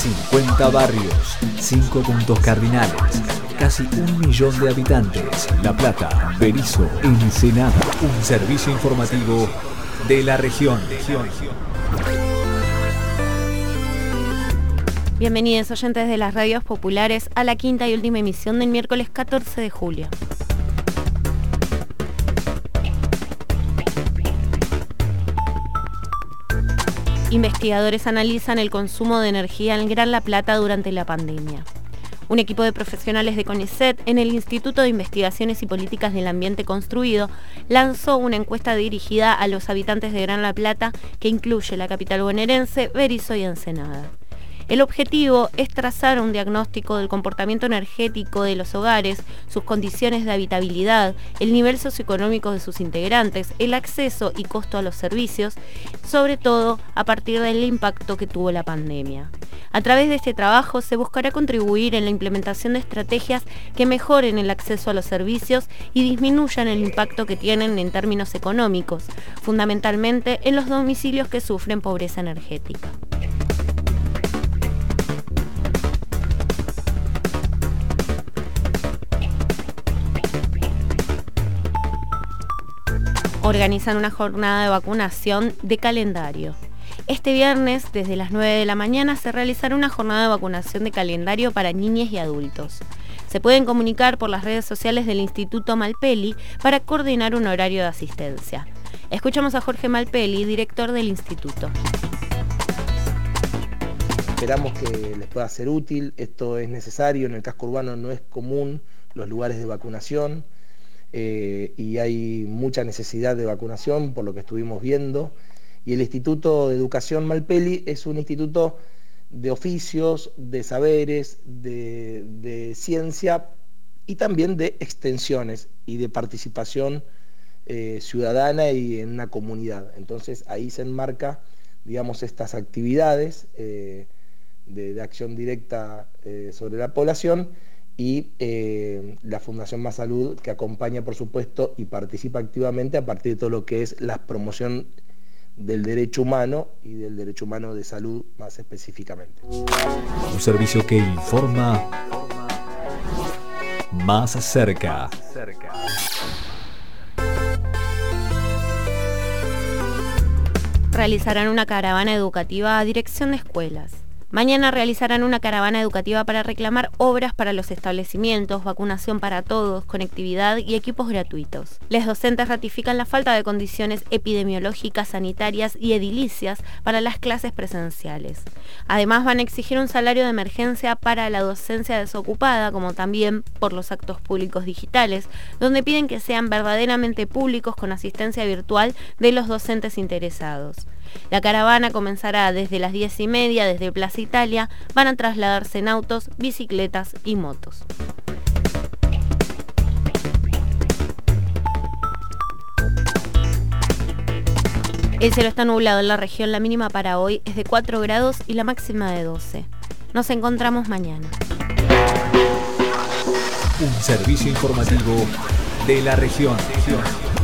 50 barrios, 5 puntos cardinales, casi 1 millón de habitantes. La Plata, Berisso, Ensenada. Un servicio informativo de la región. Bienvenidos oyentes de las radios populares a la quinta y última emisión del miércoles 14 de julio. Investigadores analizan el consumo de energía en Gran La Plata durante la pandemia. Un equipo de profesionales de CONICET en el Instituto de Investigaciones y Políticas del Ambiente Construido lanzó una encuesta dirigida a los habitantes de Gran La Plata que incluye la capital bonaerense, Berisso y Ensenada. El objetivo es trazar un diagnóstico del comportamiento energético de los hogares, sus condiciones de habitabilidad, el nivel socioeconómico de sus integrantes, el acceso y costo a los servicios, sobre todo a partir del impacto que tuvo la pandemia. A través de este trabajo se buscará contribuir en la implementación de estrategias que mejoren el acceso a los servicios y disminuyan el impacto que tienen en términos económicos, fundamentalmente en los domicilios que sufren pobreza energética. Organizan una jornada de vacunación de calendario. Este viernes, desde las 9 de la mañana, se realizará una jornada de vacunación de calendario para niños y adultos. Se pueden comunicar por las redes sociales del Instituto Malpeli para coordinar un horario de asistencia. Escuchamos a Jorge Malpeli, director del instituto. Esperamos que les pueda ser útil. Esto es necesario. En el casco urbano no es común los lugares de vacunación. Y hay mucha necesidad de vacunación por lo que estuvimos viendo, y el Instituto de Educación Malpeli es un instituto de oficios, de saberes, de ciencia y también de extensiones y de participación ciudadana y en una comunidad. Entonces ahí se enmarca, digamos, estas actividades de acción directa sobre la población, y la Fundación Más Salud, que acompaña, por supuesto, y participa activamente a partir de todo lo que es la promoción del derecho humano y del derecho humano de salud más específicamente. Un servicio que informa más cerca. Realizarán una caravana educativa a dirección de escuelas. Mañana realizarán una caravana educativa para reclamar obras para los establecimientos, vacunación para todos, conectividad y equipos gratuitos. Los docentes ratifican la falta de condiciones epidemiológicas, sanitarias y edilicias para las clases presenciales. Además, van a exigir un salario de emergencia para la docencia desocupada, como también por los actos públicos digitales, donde piden que sean verdaderamente públicos con asistencia virtual de los docentes interesados. La caravana comenzará desde las 10:30 desde Plaza Italia. Van a trasladarse en autos, bicicletas y motos. El cielo está nublado en la región. La mínima para hoy es de 4 grados y la máxima de 12. Nos encontramos mañana. Un servicio informativo de la región.